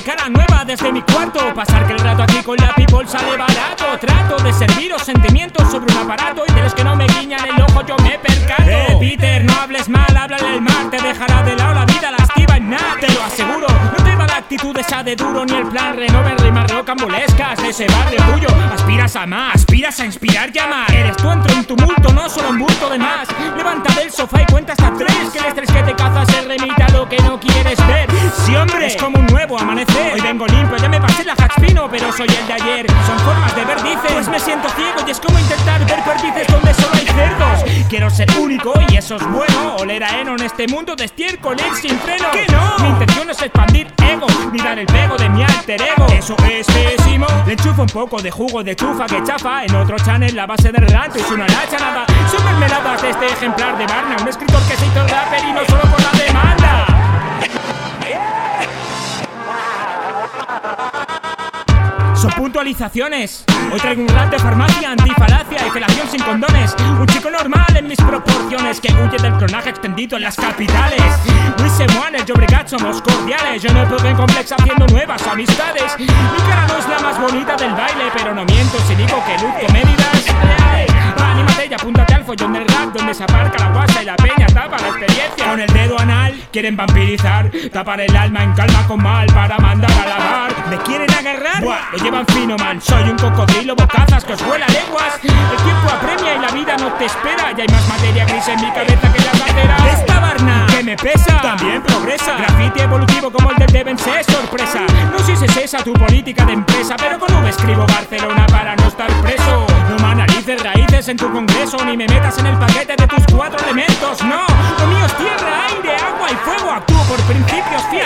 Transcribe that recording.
cara nueva desde mi cuarto. Pasar que el rato aquí con la people sale barato. Trato de serviros sentimientos sobre un aparato, y de los que no me guiñan el ojo yo me percato. Peter, no hables mal, háblale el mar. Te dejará de lado la vida lasciva en nada, te lo aseguro. No te va la actitud esa de duro, ni el plan renover rimas rocambolescas de ese barrio tuyo. Aspiras a más, aspiras a inspirar y amar. Eres tú entre un tumulto, no solo un bulto de más. Levanta del sofá y cuenta hasta 3, que el estrés que te caza se remita a lo que no quieres ver. Sí, hombre, es como un nuevo amanecer. Hoy vengo limpio, ya me pasé la Haxpino, pero soy el de ayer. Son formas de ver, dices. Pues me siento ciego y es como intentar ver perdices donde solo hay cerdos. Quiero ser único y eso es bueno. Oler a heno en este mundo de estiércol, ir sin freno. ¡Que no! Mi intención no es expandir ego, ni dar el pego de mi alter ego. Eso es pésimo. Le enchufo un poco de jugo de chufa que chafa. En otro channel la base del rato y suena la chanada. Son mermeladas de este ejemplar de Barna, un escritor que se hizo rapper y no solo por la demanda. Son puntualizaciones. Hoy traigo un rap de farmacia, antifalacia y felación sin condones. Un chico normal en mis proporciones que huye del clonaje extendido en las capitales. Luis Semoane, el Llobregat, somos cordiales. Yo no puedo en complex haciendo nuevas amistades. Mi cara no es la más bonita del baile, pero no miento si digo que luzco medidas reales. Anímate y apúntate al follón del rap, donde se aparca la guasa y la peña tapa la experiencia. Con el dedo anal quieren vampirizar, tapar el alma en calma con mal para mandar a lavar. ¿Me quieren agarrar? Buah, lo llevan fino, man. Soy un cocodrilo, bocazas que os vuela lenguas. El tiempo apremia y la vida no te espera. Ya hay más materia gris en mi cabeza que la bandera. Esta Barna que me pesa también progresa. Graffiti evolutivo como el del Deben ser sorpresa. No sé si es esa tu política de empresa, pero con V escribo Barcelona para no estar preso. No me analices raíces en tu congreso, ni me metas en el paquete de tus 4 elementos. No, lo mío es tierra, aire, agua y fuego. Actúo por principios fieles.